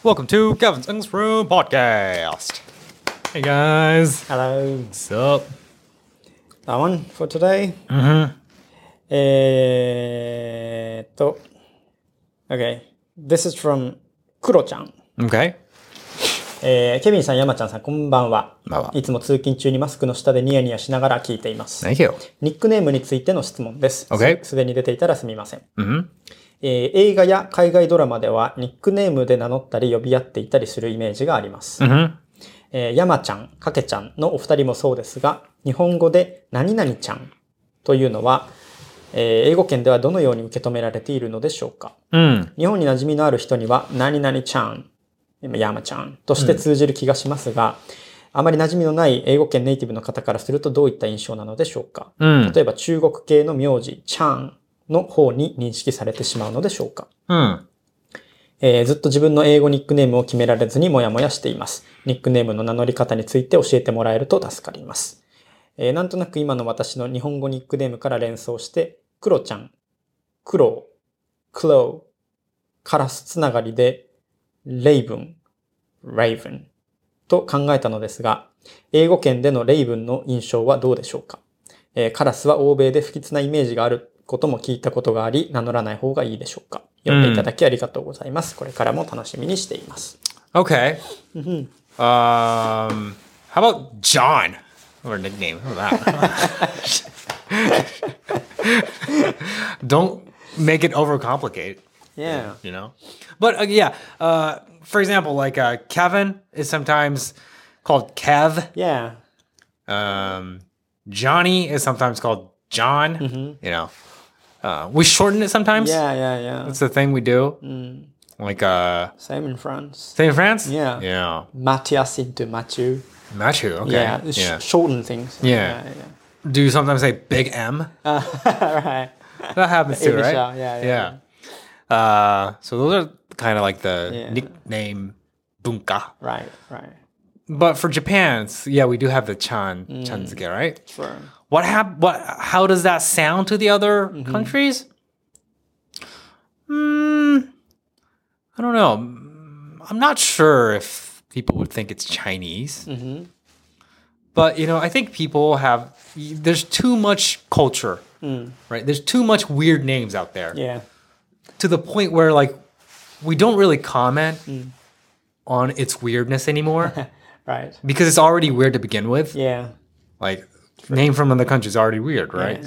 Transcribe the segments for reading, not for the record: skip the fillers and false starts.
Welcome to Kevin's English Room Podcast. Hey guys. Hello. What's up? That one for today? Okay. This is from クロちゃん。 Okay. ケビンさん、山ちゃんさん、こんばんは。 こんばんはいつも通勤中にマスクの下でニヤニヤしながら聞いています。 Thank you. ニックネームについての質問です。 Okay. すでに出ていたらすみません。映画や海外ドラマではニックネームで名乗ったり呼び合っていたりするイメージがあります。山ちゃん、かけちゃんのお二人もそうですが、日本語で何々ちゃんというのは、英語圏ではどのように受け止められているのでしょうか。日本に馴染みのある人には何々ちゃん、山ちゃんとして通じる気がしますが、あまり馴染みのない英語圏ネイティブの方からするとどういった印象なのでしょうか。例えば中国系の名字、ちゃんの方に認識されてしまうのでしょうか。ずっと自分の英語ニックネームを決められずにモヤモヤしています。ニックネームの名乗り方について教えてもらえると助かります。なんとなく今の私の日本語ニックネームから連想して、クロちゃん、クロウ、クロウ、カラスつながりで、レイブン、レイブンと考えたのですが、英語圏でのレイブンの印象はどうでしょうか。カラスは欧米で不吉なイメージがあることも聞いたことがあり、名乗らない方がいいでしょうか。読んでいただきありがとうございます。これからも楽しみにしています。 Okay. How about John? Or a nickname. How about that? Don't make it overcomplicated. Yeah. You know? But for example, like Kevin is sometimes called Kev. Yeah. Johnny is sometimes called John. You know? We shorten it sometimes. Yeah. That's the thing we do. Like Same in France. Same in France? Yeah. Yeah. Matthias into Mathieu. Matthew, okay. Yeah. Shorten things. Yeah. Do you sometimes say Big M? Right. That happens too, right? Yeah. So those are kind of like the nickname bunka. Right. But for Japan, we do have the chanzuke, right? Sure. How does that sound to the other countries? I don't know. I'm not sure if people would think it's Chinese. But, I think people there's too much culture, right? There's too much weird names out there. Yeah. To the point where, like, we don't really comment on its weirdness anymore. Right. Because it's already weird to begin with. Yeah. Like, name from another country is already weird, right?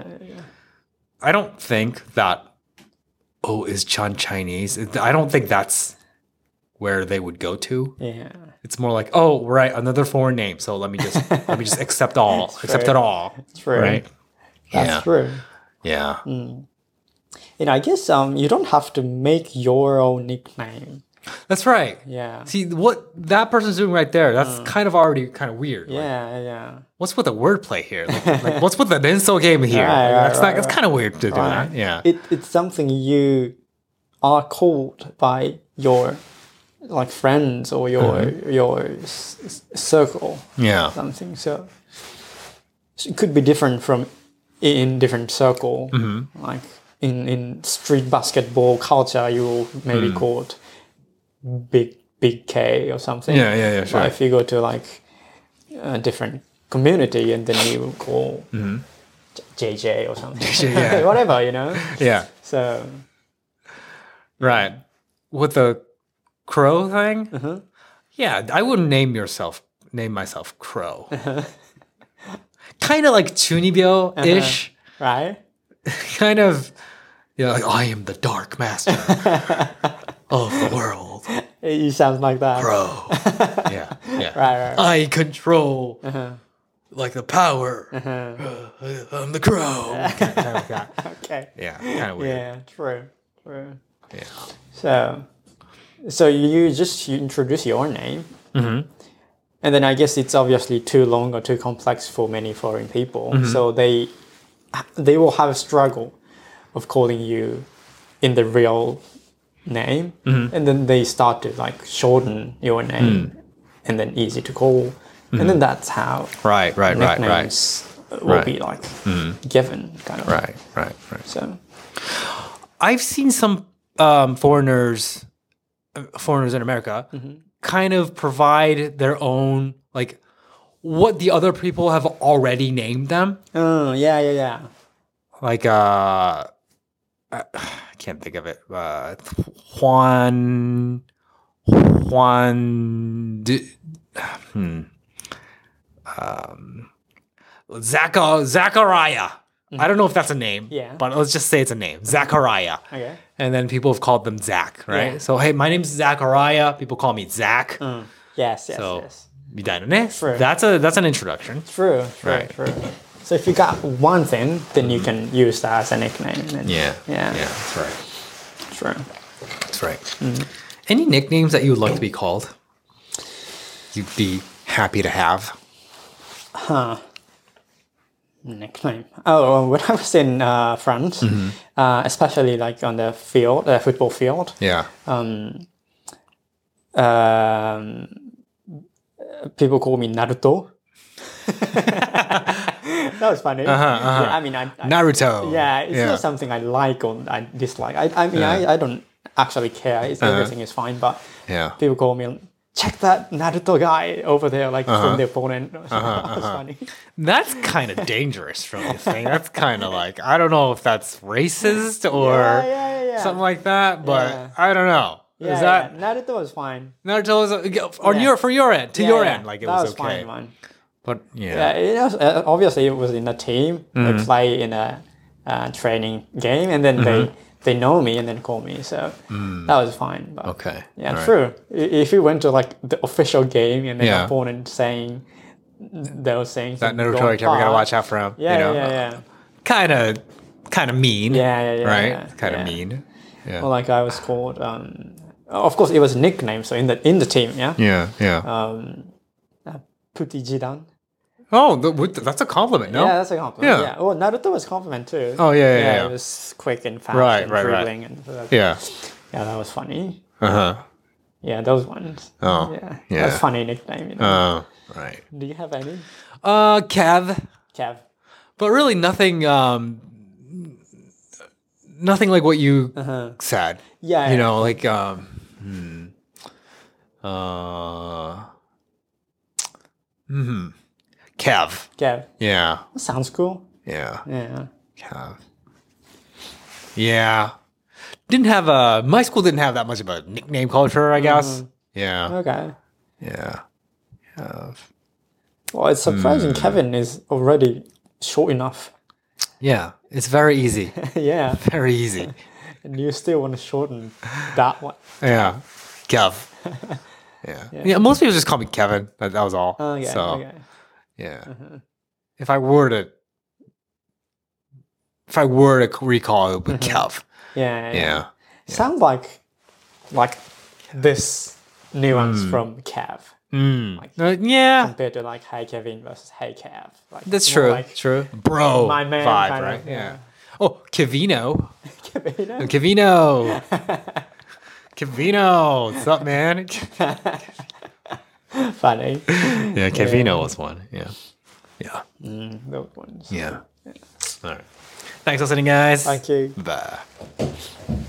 I don't think that, is Chan Chinese? I don't think that's where they would go to. Yeah. It's more like, right, another foreign name. So let me just accept all. Accept it all. True. Right? That's true. Yeah. I guess you don't have to make your own nickname. That's right. Yeah. See, what that person's doing right there, that's kind of already kind of weird. Yeah. What's with the wordplay here? Like, what's with the insult game here? That's kind of weird to do that. Yeah. It's something you are called by your friends or your circle. Yeah. Something. So it could be different from in different circle. Like in street basketball culture, you will maybe called Big K or something. Yeah, sure. But if you go to like a different community and then you call JJ or something. Yeah. Whatever, Yeah. So. Right. With the crow thing? Yeah, I wouldn't name myself Crow. Kind of like Chunibyo-ish. Right. Kind of, like, I am the dark master of the world. It sounds like that. Crow. Yeah. Right. I control like the power. I'm the crow. Kind of like that. Okay. Yeah, kind of weird. Yeah, true. Yeah. So you introduce your name. And then I guess it's obviously too long or too complex for many foreign people. So they will have a struggle of calling you in the real name. And then they start to like shorten your name and then easy to call. And then that's how nicknames will be like given kind of. Right. So I've seen some foreigners foreigners in America kind of provide their own, like, what the other people have already named them. Oh, yeah. Like, I can't think of it. Zachariah. I don't know if that's a name, but let's just say it's a name. Zachariah. Okay. And then people have called them Zach, right? Yeah. So, hey, my name's Zachariah. People call me Zach. Yes. So, みたいなね. True. That's an introduction. True. Right. So if you got one thing, then you can use that as a nickname. And Yeah, Yeah. that's right. True. That's right. Any nicknames that you would like to be called? You'd be happy to have. Nickname. Oh, when I was in France, especially like on the field, football field, Yeah. people call me Naruto. That was funny. Yeah, I mean, I Naruto. yeah, it's not something I like or I dislike. I mean, I don't actually care. Everything is fine, but Yeah. people call me, check that Naruto guy over there, like from the opponent. That was funny. That's kind of dangerous from this thing. That's kind of like, I don't know if that's racist or Yeah. something like that, but Yeah. I don't know. Yeah, Is that Naruto was fine. Naruto was on Yeah. your end, to your end, like it that was okay. fine, man. But Yeah, it was, obviously it was in a team. They play in a training game, and then they know me and then call me. So that was fine. But okay. yeah, All right. true. If you went to like the official game and the Yeah. opponent saying those things, That and Naruto going character, we gotta far, watch out for him. Yeah, you know? yeah. Kind of mean. Yeah, Right? yeah, Kind of yeah. mean. Yeah. Well, like I was called. Of course, it was a nickname. So in the team, yeah. Yeah. Puti Jidan. Oh, that's a compliment, no? Yeah, that's a compliment. Yeah. Yeah. Well, Naruto was a compliment too. Oh, yeah. It was quick and fast Right, and right. dribbling and so Yeah. yeah, that was funny. Uh-huh. Yeah, those ones. Oh, Yeah. yeah. That's funny nickname. You know. Oh, right. Do you have any? Kev. Kev. But really nothing nothing like what you said. Yeah. You know, like Kev. Kev. Yeah. Sounds cool. Yeah. Yeah. Kev. Yeah. My school didn't have that much of a nickname culture, I guess. Yeah. Okay. Yeah. Kev. Well, it's surprising Kevin is already short enough. Yeah. It's very easy. Yeah. Very easy. And you still want to shorten that one. Yeah. Kev. Yeah. Most people just call me Kevin. That was all. Okay. So, Okay. yeah. If I were to recall it, it would be Kev. Yeah. Yeah. Sounds like this nuance from Kev Yeah. compared to like Hey Kevin versus Hey Kev. Like, That's more true. Like True. Bro. my man vibe, kind of, right? yeah. Yeah. Oh, Kevino. Kevin. Kevino. Kevino. What's up, man? Funny. Yeah, Kevino was one. Yeah. Yeah. Those ones. Yeah. All right. Thanks for listening, guys. Thank you. Bye.